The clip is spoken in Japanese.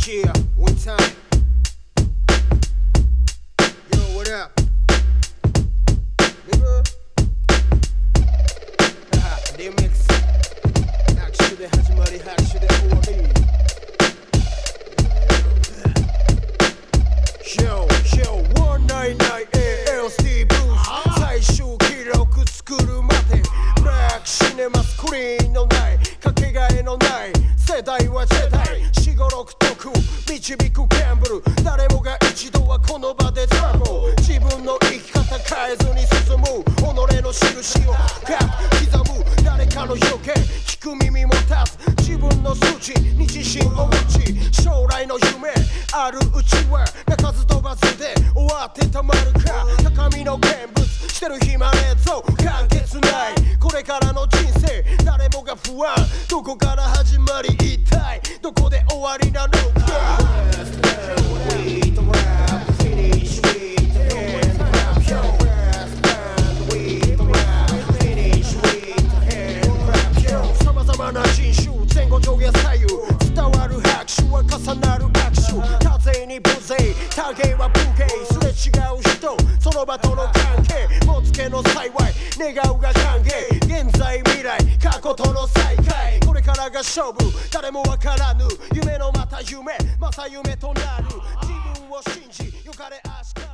Yeah, one time. Yo, what up? Nigga. DMX 拍手で始まり拍手で終わり Yo, yo, 199AL Steve Blues 最終記録作るまでブラックシネマスクリーンのないかけがえのない世代はジェダイ4、5、6徳導くギャンブル誰もが一度はこの場でトラブル自分の生き方変えずに進む己の印を深く刻む誰かの余計聞く耳も立つ自分の数値に自信を持ち将来の夢あるうちは鳴かず飛ばずで終わってたまるか高みの見物してる暇ねえぞ完結ないこれからの人生誰もが不安どこから始まり一体どこで終わりなのか様々な人種前後上下左右伝わる拍手は重なる握手多勢に無勢多芸は文芸すれ違う人その場との関係もつけの幸い願うが歓迎現在未来過去との再会これからが勝負誰もわからぬ夢のまた夢また夢となる自分を信じよかれ明日